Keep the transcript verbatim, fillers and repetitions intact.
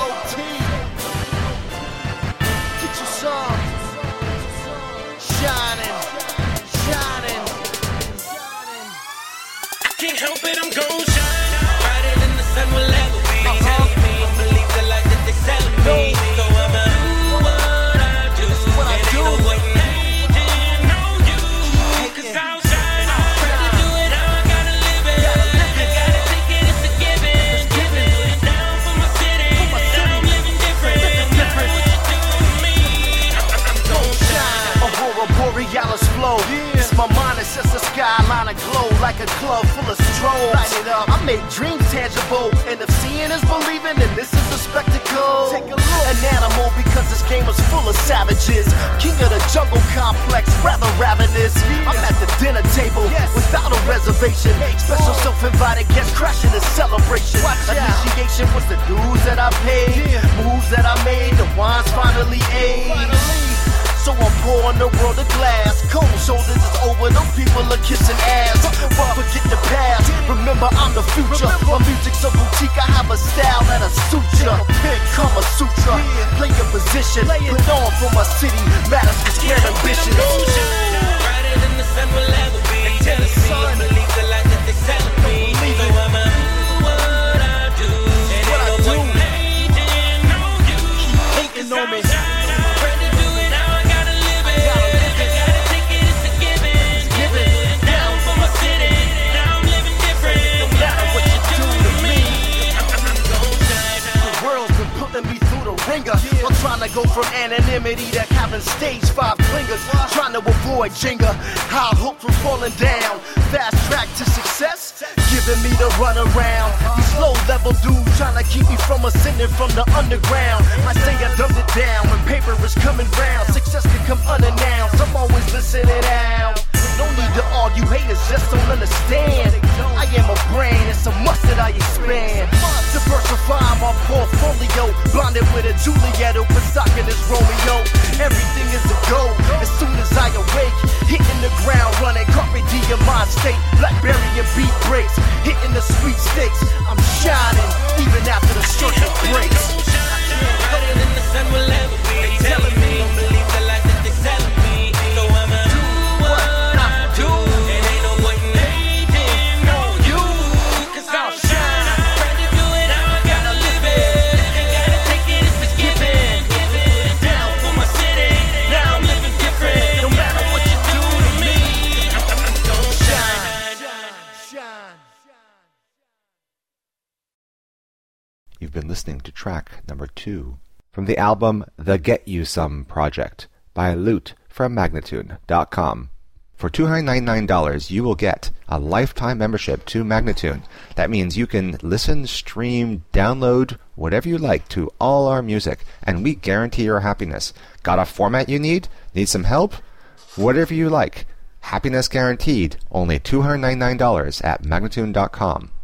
T. Get you some. Shining, shining. I can't help it, I'm gon' shine. Brighter than the sun will ever be. They telling me, don't believe the lies that they selling me. So I'ma do what I do. What I and do. ain't no waiting agent on you. Cause I'll shine. Try to do it how I gotta live it. I gotta take it, it's a given. Giving it down for my city. Now I'm living different. Now what you do to me, I'm, I'm gon' shine. Aurora borealis flow. It's my mind that sets the skyline aglow like a club full of strobes. Light it up. I make dreams tangible, and if seeing is believing, then this is a spectacle. Take a look. An animal because this game is full of savages. King of the jungle complex, rather ravenous. I'm at the dinner table without a reservation. Special self-invited guests crashing the celebration. Initiation was the dues that I paid, moves that I made, the wine's finally aged. So I'm pouring the world a glass. Cold shoulders is over, those people are kissing ass. But forget the past, remember I'm the future. My music's so boutique, I have a style that'll suit ya. Kama Sutra, play your position. Put on for my city, matters cause we're ambitious. Brighter than the sun will ever be. They telling me, don't believe the lies that they telling me. So I'ma do what I do. And What I ain't no do. waiting agent on you. Hating on me. Trying to do it how I gotta live it. I gotta take it, it's a given. Given. Down for my city. Now I'm living different. No matter what you do to me, I'm, I'm gon' shine. the world's been putting me through the ringer. I'm trying to go from anonymity to having stage five clingers. Trying to avoid Jenga. High hopes were falling down. Fast track to success, giving me the run around. These low level dudes trying to keep me from ascending from the underground. I say I dumbed it down when paper is coming round. Success can come unannounced. I'm always listening out. No need to argue, haters just don't understand. I am a brand, it's a must that I expand. Diversify my portfolio, blinded with a Juliet, Pasaka is Romeo. Everything is a go, as soon as I awake. Hitting the ground running, carpe diem mind state. Blackberry and beat breaks, hitting the sweepstakes. I'm shining, even after the circuit breaks. Brighter than the sun will ever be. They telling me, don't believe the lies that they telling me. So I'ma do what I do. And ain't no waiting agent on you. Cause I'll shine. Trying to do it how I gotta live it. I gotta take it, it's a given. Down for my city. Now I'm living different. No matter what you do to me, I'm, I'm, I'm gon' shine. Shine. You've been listening to track number two from the album The Get You Some Project by Loot from Magnatune dot com. For two hundred ninety-nine dollars, you will get a lifetime membership to Magnatune. That means you can listen, stream, download, whatever you like to all our music, and we guarantee your happiness. Got a format you need? Need some help? Whatever you like. Happiness guaranteed. Only two hundred ninety-nine dollars at Magnatune dot com.